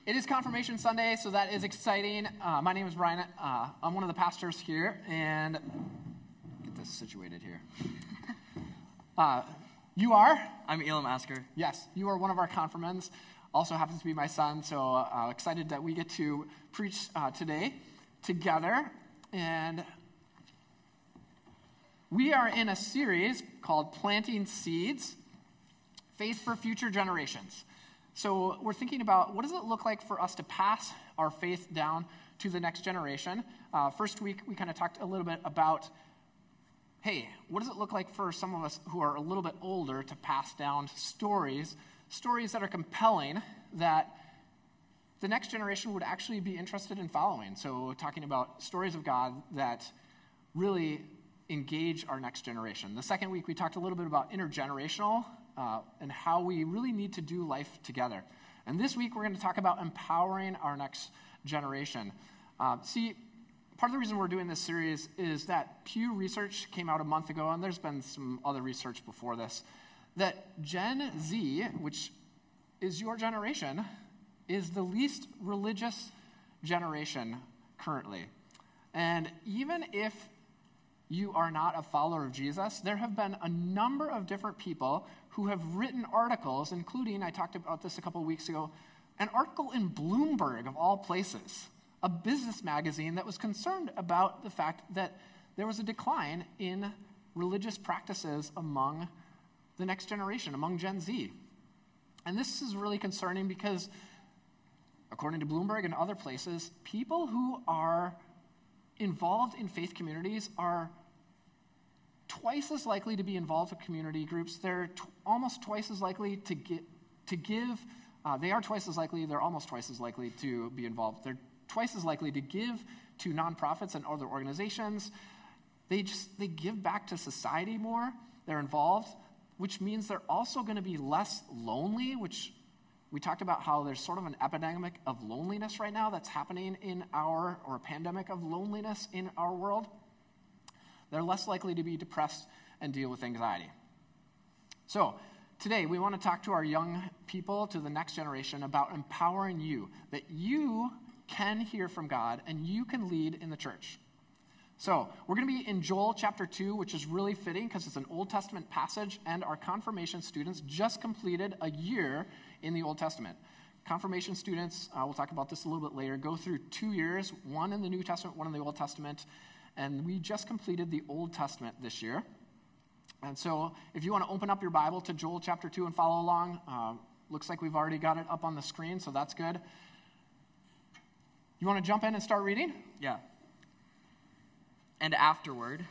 It is Confirmation Sunday, so that is exciting. My name is Brian. I'm one of the pastors here, and get this situated here. You are? I'm Elam Asker. Yes, you are one of our confirmands. Also happens to be my son, so excited that we get to preach today together. And we are in a series called Planting Seeds, Faith for Future Generations. So we're thinking about what does it look like for us to pass our faith down to the next generation. First week, we kind of talked a little bit about, hey, what does it look like for some of us who are a little bit older to pass down stories that are compelling that the next generation would actually be interested in following. So talking about stories of God that really engage our next generation. The second week, we talked a little bit about intergenerational and how we really need to do life together. And this week, we're going to talk about empowering our next generation. See, part of the reason we're doing this series is that Pew Research came out a month ago, and there's been some other research before this, that Gen Z, which is your generation, is the least religious generation currently. And even if you are not a follower of Jesus, there have been a number of different people who have written articles, including, I talked about this a couple of weeks ago, an article in Bloomberg, of all places, a business magazine that was concerned about the fact that there was a decline in religious practices among the next generation, among Gen Z. And this is really concerning because, according to Bloomberg and other places, people who are involved in faith communities are twice as likely to be involved with community groups. They're almost twice as likely to give. They are twice as likely. They're almost twice as likely to be involved. They're twice as likely to give to nonprofits and other organizations. They give back to society more. They're involved, which means they're also going to be less lonely, which we talked about how there's sort of an epidemic of loneliness right now that's happening or a pandemic of loneliness in our world. They're less likely to be depressed and deal with anxiety. So today we want to talk to our young people, to the next generation, about empowering you, that you can hear from God and you can lead in the church. So we're going to be in Joel chapter 2, which is really fitting because it's an Old Testament passage, and our confirmation students just completed a year in the Old Testament. Confirmation students, we'll talk about this a little bit later, go through 2 years, one in the New Testament, one in the Old Testament, and we just completed the Old Testament this year. And so if you want to open up your Bible to Joel chapter 2 and follow along, looks like we've already got it up on the screen, so that's good. You want to jump in and start reading? Yeah. And afterward,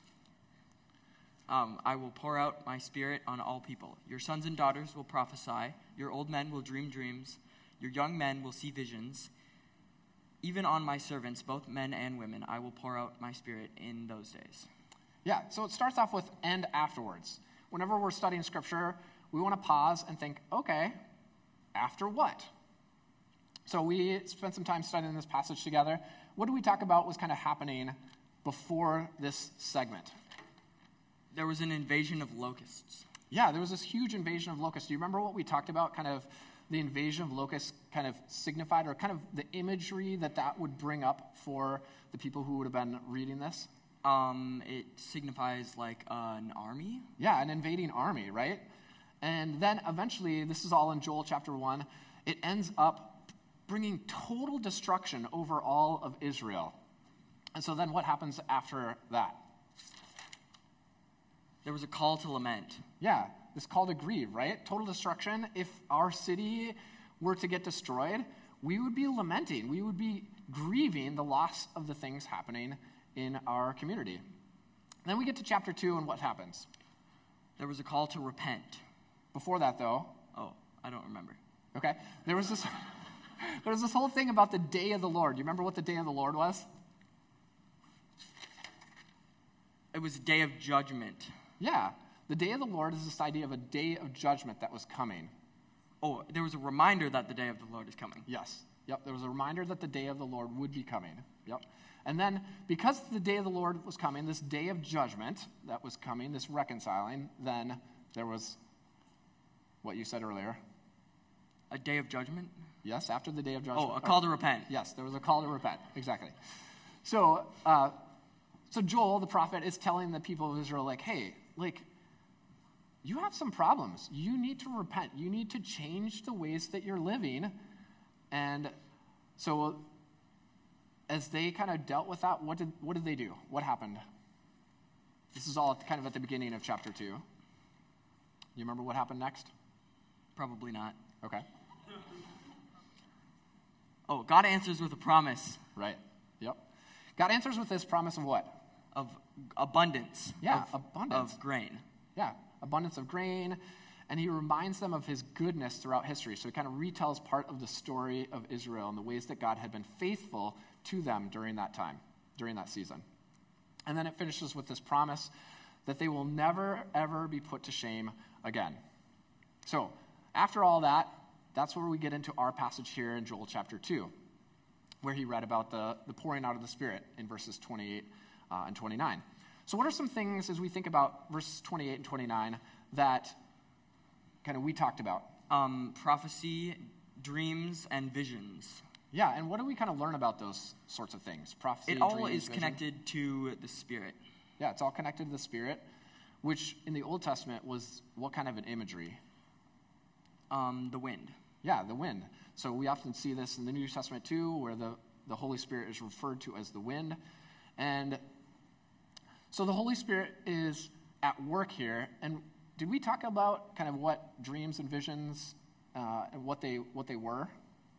I will pour out my spirit on all people. Your sons and daughters will prophesy. Your old men will dream dreams. Your young men will see visions. Even on my servants, both men and women, I will pour out my spirit in those days. Yeah, so it starts off with and afterwards. Whenever we're studying Scripture, we want to pause and think, okay, after what? So we spent some time studying this passage together. What did we talk about was kind of happening before this segment? There was an invasion of locusts. Yeah, there was this huge invasion of locusts. Do you remember what we talked about, kind of the invasion of locusts kind of signified, or kind of the imagery that would bring up for the people who would have been reading this? It signifies like an army? Yeah, an invading army, right? And then eventually, this is all in Joel chapter 1, it ends up bringing total destruction over all of Israel. And so then what happens after that? There was a call to lament. Yeah, this call to grieve, right? Total destruction. If our city were to get destroyed, we would be lamenting. We would be grieving the loss of the things happening in our community. Then we get to chapter 2, and what happens? There was a call to repent. Before that, though. Oh, I don't remember. Okay. There was this whole thing about the day of the Lord. Do you remember what the day of the Lord was? It was a day of judgment. Yeah. The day of the Lord is this idea of a day of judgment that was coming. Oh, there was a reminder that the day of the Lord is coming. Yes. Yep. There was a reminder that the day of the Lord would be coming. Yep. And then, because the day of the Lord was coming, this day of judgment that was coming, this reconciling, then there was what you said earlier. A day of judgment? Yes, after the day of judgment. Oh, a call to repent. Yes, there was a call to repent. Exactly. So Joel, the prophet, is telling the people of Israel, like, hey, like, you have some problems. You need to repent. You need to change the ways that you're living. And so as they kind of dealt with that, what did they do? What happened? This is all kind of at the beginning of chapter 2. You remember what happened next? Probably not. Okay. Oh, God answers with a promise. Right. Yep. God answers with this promise of what? Of abundance. Yeah, abundance. Of grain. Yeah, abundance of grain. And he reminds them of his goodness throughout history. So he kind of retells part of the story of Israel and the ways that God had been faithful to them during that time, during that season. And then it finishes with this promise that they will never, ever be put to shame again. So after all that, that's where we get into our passage here in Joel chapter 2, where he read about the pouring out of the Spirit in verses 28 and 29. So what are some things, as we think about verses 28 and 29, that kind of we talked about? Prophecy, dreams, and visions. Yeah, and what do we kind of learn about those sorts of things? Prophecy, it all dreams, is vision? connected to the Spirit. Yeah, it's all connected to the Spirit, which in the Old Testament was what kind of an imagery? The wind. Yeah, the wind. So we often see this in the New Testament too, where the Holy Spirit is referred to as the wind. And so the Holy Spirit is at work here. And did we talk about kind of what dreams and visions and what they were?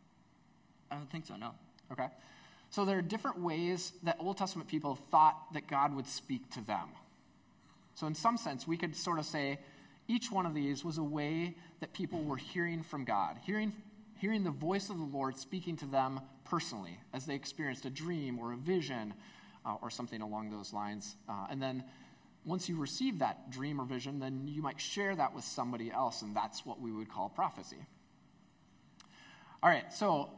I don't think so, no. Okay. So there are different ways that Old Testament people thought that God would speak to them. So in some sense, we could sort of say each one of these was a way that people were hearing from God, hearing the voice of the Lord speaking to them personally as they experienced a dream or a vision or something along those lines. And then once you receive that dream or vision, then you might share that with somebody else, and that's what we would call prophecy. All right, so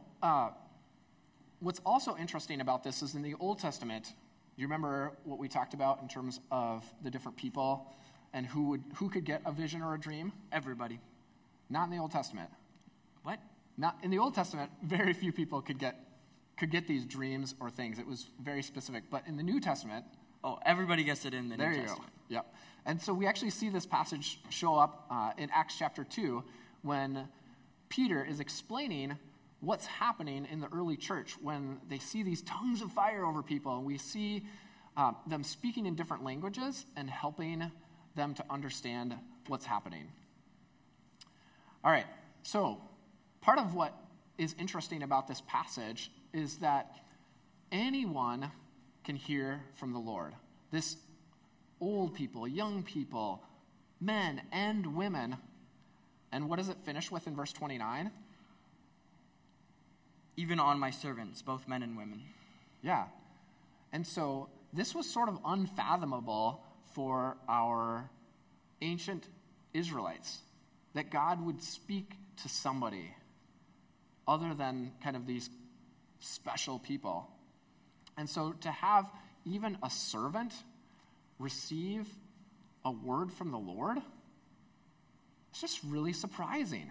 what's also interesting about this is in the Old Testament, you remember what we talked about in terms of the different people and who could get a vision or a dream? Everybody. Not in the Old Testament. What? Not in the Old Testament, very few people could get these dreams or things. It was very specific. But in the New Testament, oh, everybody gets it in the New Testament. There you go. Yep. And so we actually see this passage show up in Acts chapter 2 when Peter is explaining what's happening in the early church when they see these tongues of fire over people, and we see them speaking in different languages and helping them to understand what's happening. All right, so part of what is interesting about this passage is that anyone can hear from the Lord. This old people, young people, men and women. And what does it finish with in verse 29? Even on my servants, both men and women. Yeah. And so this was sort of unfathomable for our ancient Israelites, that God would speak to somebody other than kind of these special people. And so to have even a servant receive a word from the Lord, it's just really surprising.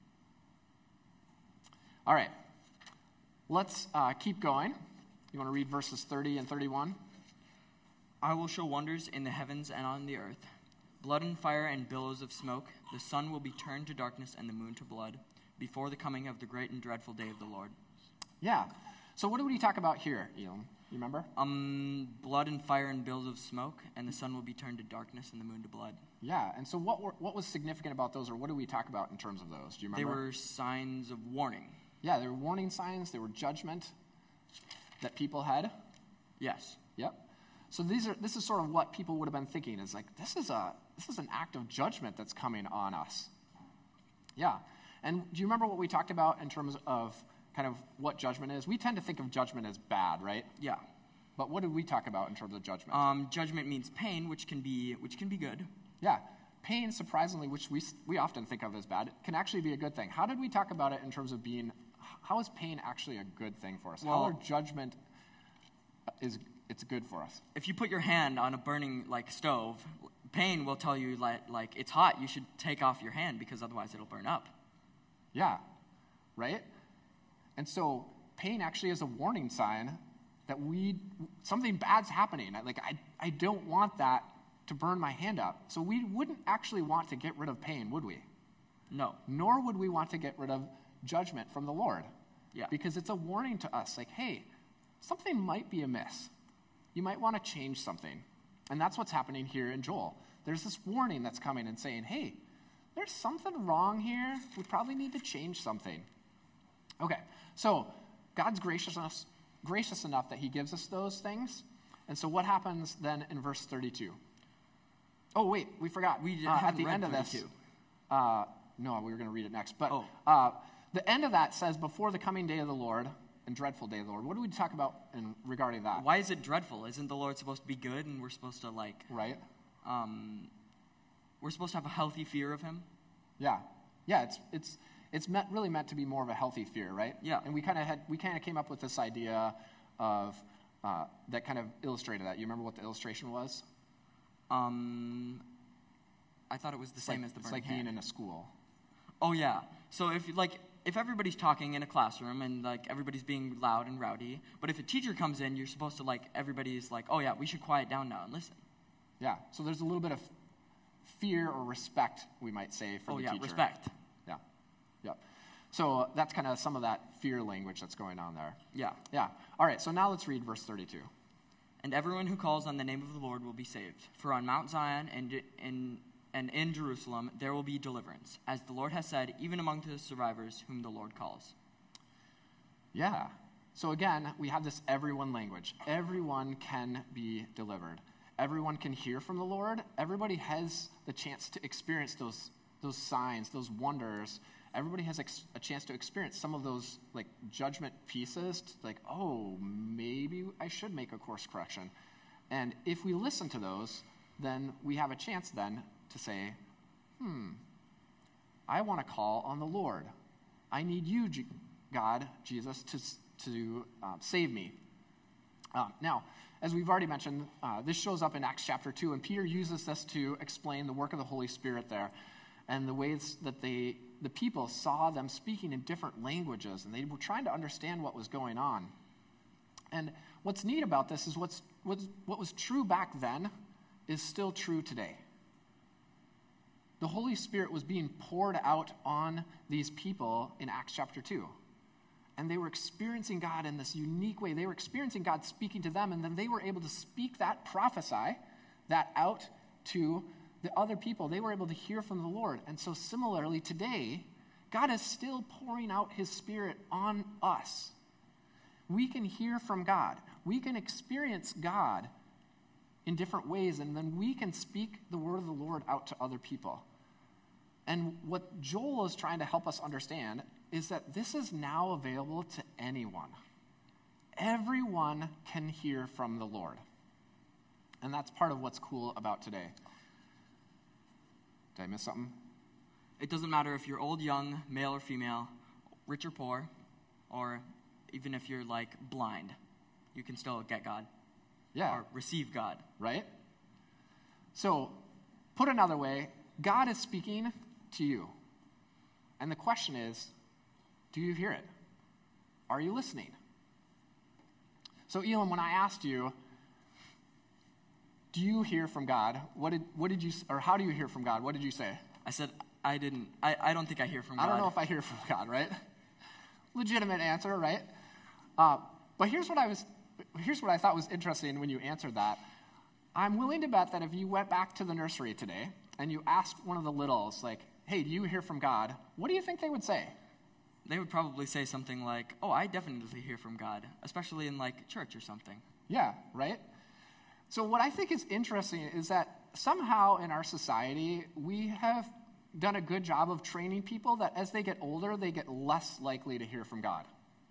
All right, let's keep going. You want to read verses 30 and 31? I will show wonders in the heavens and on the earth, blood and fire and billows of smoke. The sun will be turned to darkness and the moon to blood before the coming of the great and dreadful day of the Lord. Yeah. So what did we talk about here, Elam? You remember? Blood and fire and billows of smoke, and the sun will be turned to darkness and the moon to blood. Yeah, and so what was significant about those, or what did we talk about in terms of those? Do you remember? They were signs of warning. Yeah, they were warning signs. They were judgment that people had. Yes. Yep. So this is sort of what people would have been thinking. Is like, this is an act of judgment that's coming on us. Yeah. And do you remember what we talked about in terms of kind of what judgment is? We tend to think of judgment as bad, right? Yeah. But what did we talk about in terms of judgment? Judgment means pain, which can be good. Yeah. Pain, surprisingly, which we often think of as bad, can actually be a good thing. How did we talk about it in terms of how is pain actually a good thing for us? Well, how are judgment it's good for us? If you put your hand on a burning stove, pain will tell you like it's hot. You should take off your hand because otherwise it'll burn up. Yeah, right? And so pain actually is a warning sign that something bad's happening. I don't want that to burn my hand up. So we wouldn't actually want to get rid of pain, would we? No. Nor would we want to get rid of judgment from the Lord. Yeah. Because it's a warning to us, like, hey, something might be amiss. You might want to change something. And that's what's happening here in Joel. There's this warning that's coming and saying, hey, there's something wrong here. We probably need to change something. Okay, so God's gracious enough that he gives us those things. And so what happens then in verse 32? Oh, wait, we forgot. We at the read end of this. 32. No, we were going to read it next. But Oh. The end of that says, before the coming day of the Lord and dreadful day of the Lord. What do we talk about regarding that? Why is it dreadful? Isn't the Lord supposed to be good, and we're supposed to Right? We're supposed to have a healthy fear of him? Yeah. It's really meant to be more of a healthy fear, right? Yeah. And we kind of came up with this idea of that kind of illustrated that. You remember what the illustration was? I thought it was the same as the It's burning like being hand. in a school. Oh yeah. So if everybody's talking in a classroom and everybody's being loud and rowdy, but if a teacher comes in, you're supposed to everybody's oh yeah, we should quiet down now and listen. Yeah. So there's a little bit of fear or respect, we might say, for the teacher. Respect. Yeah. Yeah. So that's kind of some of that fear language that's going on there. Yeah. Yeah. All right. So now let's read verse 32. And everyone who calls on the name of the Lord will be saved. For on Mount Zion and in Jerusalem there will be deliverance, as the Lord has said, even among the survivors whom the Lord calls. Yeah. So again, we have this everyone language. Everyone can be delivered. Everyone can hear from the Lord. Everybody has the chance to experience those signs, those wonders. Everybody has a chance to experience some of those judgment pieces, oh, maybe I should make a course correction. And if we listen to those, then we have a chance then to say, I want to call on the Lord. I need you, God, Jesus, to save me. Now, as we've already mentioned, this shows up in Acts chapter 2, and Peter uses this to explain the work of the Holy Spirit there and the ways that the people saw them speaking in different languages, and they were trying to understand what was going on. And what's neat about this is what was true back then is still true today. The Holy Spirit was being poured out on these people in Acts chapter 2. And they were experiencing God in this unique way. They were experiencing God speaking to them, and then they were able to speak that, prophesy that out to the other people. They were able to hear from the Lord. And so similarly today, God is still pouring out his Spirit on us. We can hear from God. We can experience God in different ways, and then we can speak the word of the Lord out to other people. And what Joel is trying to help us understand is that this is now available to anyone. Everyone can hear from the Lord. And that's part of what's cool about today. Did I miss something? It doesn't matter if you're old, young, male or female, rich or poor, or even if you're blind, you can still get God. Yeah. Or receive God. Right? So, put another way, God is speaking to you. And the question is, do you hear it? Are you listening? So, Elam, when I asked you, do you hear from God? What did you, or how do you hear from God? What did you say? I said, I don't think I hear from God. I don't know if I hear from God, right? Legitimate answer, right? But here's what I thought was interesting when you answered that. I'm willing to bet that if you went back to the nursery today and you asked one of the littles, hey, do you hear from God? What do you think they would say? They would probably say something like, oh, I definitely hear from God, especially in church or something. Yeah, right? So what I think is interesting is that somehow in our society, we have done a good job of training people that as they get older, they get less likely to hear from God.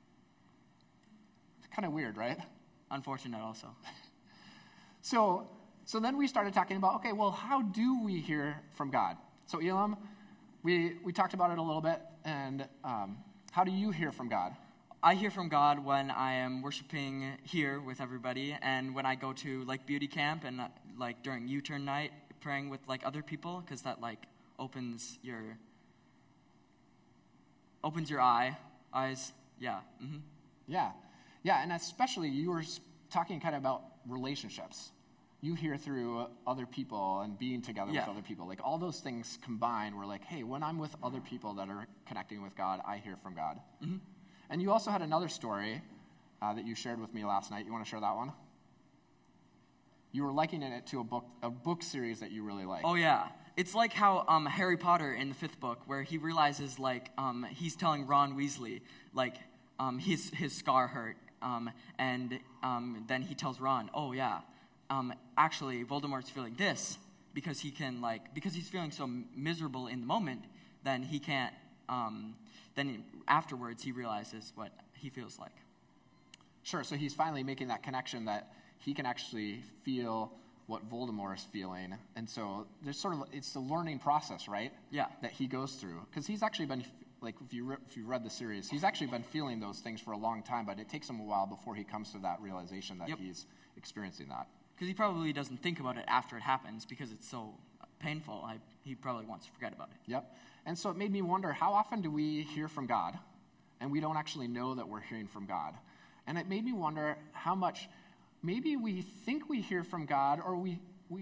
It's kind of weird, right? Unfortunate also. So then we started talking about, okay, well, how do we hear from God? So Elam, we talked about it a little bit, and how do you hear from God? I hear from God when I am worshiping here with everybody, and when I go to beauty camp and during U-turn night, praying with other people, because that opens your eyes, Yeah. Mm-hmm. Yeah. Yeah, and especially you were talking kind of about relationships. You hear through other people and being together with other people. Like all those things combined, we're like, hey, when I'm with other people that are connecting with God, I hear from God. Mm-hmm. And you also had another story that you shared with me last night. You want to share that one? You were likening it to a book series that you really like. Oh, yeah. It's like how Harry Potter in the 5th book, where he realizes, like, he's telling Ron Weasley, like, his scar hurt. And then he tells Ron, oh, yeah, actually, Voldemort's feeling this because because he's feeling so miserable in the moment, then he can't, then afterwards he realizes what he feels like. Sure, so he's finally making that connection that he can actually feel what Voldemort is feeling. And so there's sort of, it's a learning process, right? Yeah. That he goes through. Because he's actually been, like, if you read the series, he's actually been feeling those things for a long time, but it takes him a while before he comes to that realization that he's experiencing that. Because he probably doesn't think about it after it happens because it's so painful. He probably wants to forget about it. Yep. And so it made me wonder, how often do we hear from God, and we don't actually know that we're hearing from God? And it made me wonder how much maybe we think we hear from God, or we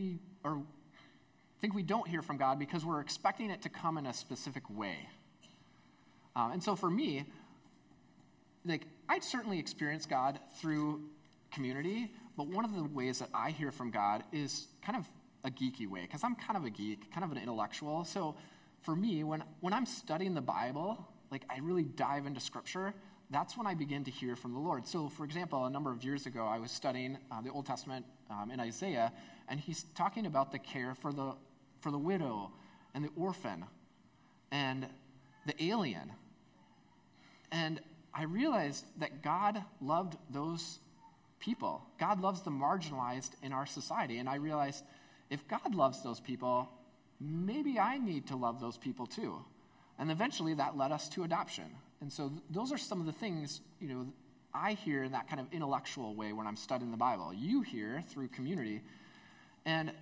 think we don't hear from God because we're expecting it to come in a specific way. And so for me, like, I'd certainly experience God through community, but one of the ways that I hear from God is kind of a geeky way, because I'm kind of a geek, kind of an intellectual. So for me, when I'm studying the Bible, like, I really dive into Scripture, that's when I begin to hear from the Lord. So, for example, a number of years ago, I was studying the Old Testament in Isaiah, and he's talking about the care for the widow and the orphan and the alien. And I realized that God loved those people. God loves the marginalized in our society. And I realized if God loves those people, maybe I need to love those people too. And eventually that led us to adoption. And so those are some of the things, I hear in that kind of intellectual way when I'm studying the Bible. You hear through community. And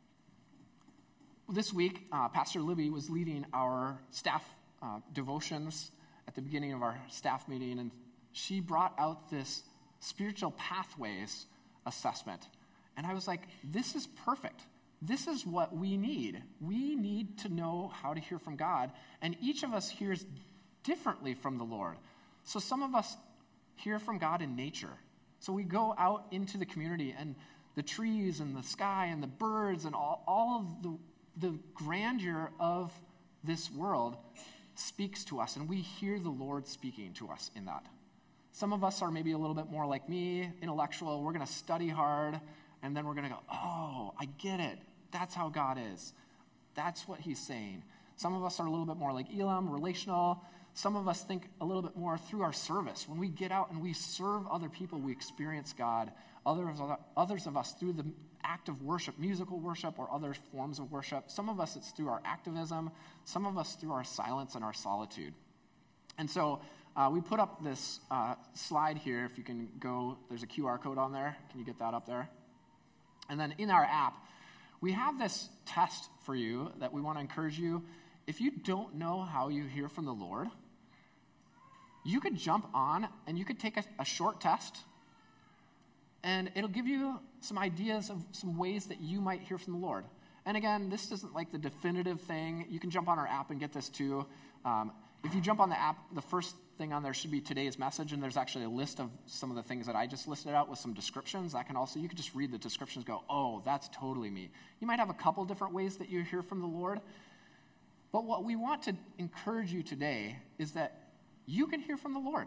this week, Pastor Libby was leading our staff devotions at the beginning of our staff meeting, and she brought out this spiritual pathways assessment. And I was like, this is perfect. This is what we need. We need to know how to hear from God. And each of us hears differently from the Lord. So some of us hear from God in nature. So we go out into the community, and the trees and the sky and the birds and all of the grandeur of this world speaks to us, and we hear the Lord speaking to us in that. Some of us are maybe a little bit more like me, intellectual. We're going to study hard, and then we're going to go, oh, I get it. That's how God is. That's what he's saying. Some of us are a little bit more like Elam, relational. Some of us think a little bit more through our service. When we get out and we serve other people, we experience God. Others of us through the act of worship, musical worship, or other forms of worship. Some of us, it's through our activism. Some of us through our silence and our solitude. And so we put up this slide here. If you can go, there's a QR code on there. Can you get that up there? And then in our app, we have this test for you that we want to encourage you. If you don't know how you hear from the Lord, you could jump on and you could take a short test, and it'll give you some ideas of some ways that you might hear from the Lord. And again, this isn't like the definitive thing. You can jump on our app and get this too. If you jump on the app, the first thing on there should be today's message, and there's actually a list of some of the things that I just listed out with some descriptions. You could just read the descriptions and go, oh, that's totally me. You might have a couple different ways that you hear from the Lord, but what we want to encourage you today is that you can hear from the Lord.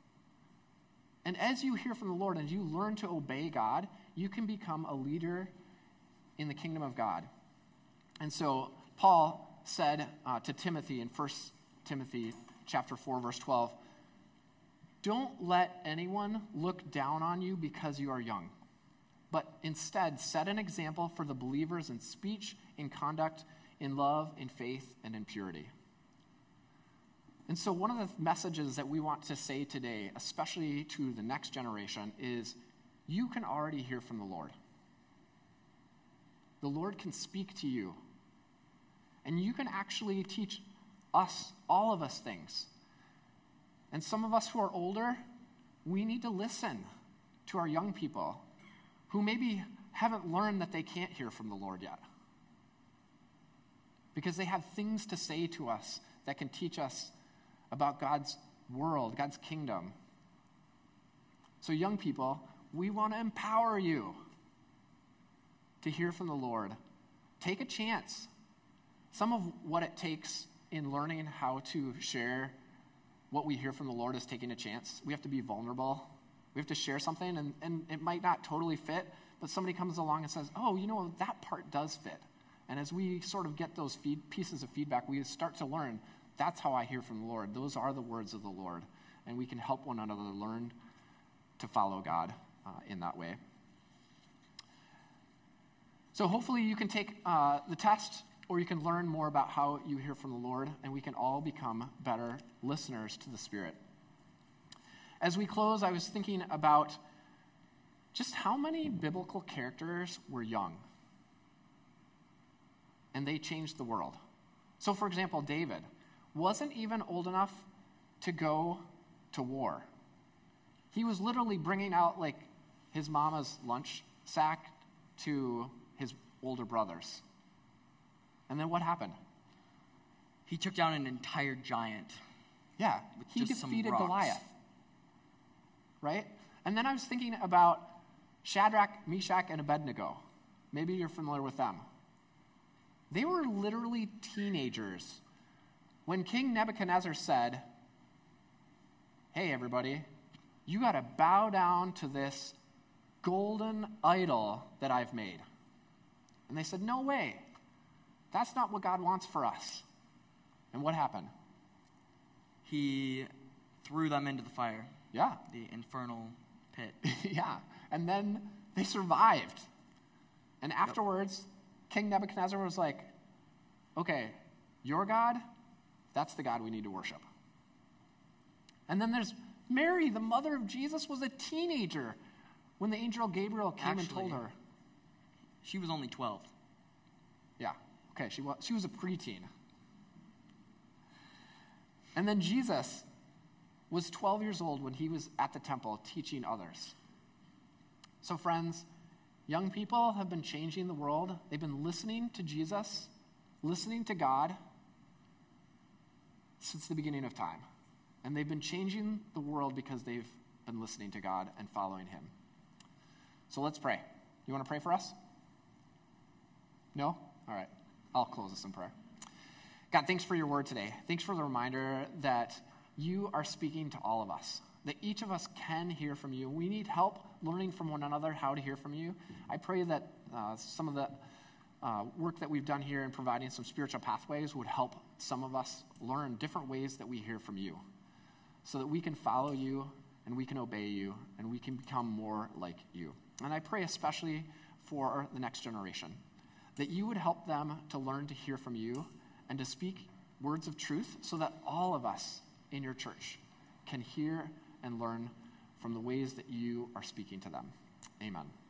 And as you hear from the Lord and you learn to obey God, you can become a leader in the kingdom of God. And so Paul said to Timothy in 1 Timothy chapter 4, verse 12, don't let anyone look down on you because you are young, but instead set an example for the believers in speech, in conduct, in love, in faith, and in purity. And so one of the messages that we want to say today, especially to the next generation, is you can already hear from the Lord. The Lord can speak to you. And you can actually teach us, all of us, things. And some of us who are older, we need to listen to our young people who maybe haven't learned that they can't hear from the Lord yet. Because they have things to say to us that can teach us about God's world, God's kingdom. So young people, we want to empower you to hear from the Lord. Take a chance. Some of what it takes in learning how to share what we hear from the Lord is taking a chance. We have to be vulnerable. We have to share something, and it might not totally fit, but somebody comes along and says, oh, that part does fit. And as we sort of get those pieces of feedback, we start to learn, that's how I hear from the Lord. Those are the words of the Lord. And we can help one another learn to follow God in that way. So hopefully you can take the test, or you can learn more about how you hear from the Lord, and we can all become better listeners to the Spirit. As we close, I was thinking about just how many biblical characters were young, and they changed the world. So, for example, David wasn't even old enough to go to war. He was literally bringing out, his mama's lunch sack to his older brothers. And then what happened? He took down an entire giant. Yeah, he defeated Goliath. Right? And then I was thinking about Shadrach, Meshach, and Abednego. Maybe you're familiar with them. They were literally teenagers when King Nebuchadnezzar said, hey, everybody, you got to bow down to this golden idol that I've made. And they said, no way. That's not what God wants for us. And what happened? He threw them into the fire. Yeah. The infernal pit. Yeah. And then they survived. And afterwards, King Nebuchadnezzar was like, okay, your God, that's the God we need to worship. And then there's Mary, the mother of Jesus, was a teenager when the angel Gabriel came and told her. She was only 12. Yeah. Okay, she was a preteen. And then Jesus was 12 years old when he was at the temple teaching others. So friends, young people have been changing the world. They've been listening to Jesus, listening to God since the beginning of time. And they've been changing the world because they've been listening to God and following him. So let's pray. You want to pray for us? No? All right. I'll close this in prayer. God, thanks for your word today. Thanks for the reminder that you are speaking to all of us, that each of us can hear from you. We need help learning from one another how to hear from you. I pray that some of the work that we've done here in providing some spiritual pathways would help some of us learn different ways that we hear from you so that we can follow you and we can obey you and we can become more like you. And I pray especially for the next generation, that you would help them to learn to hear from you and to speak words of truth so that all of us in your church can hear and learn from the ways that you are speaking to them. Amen.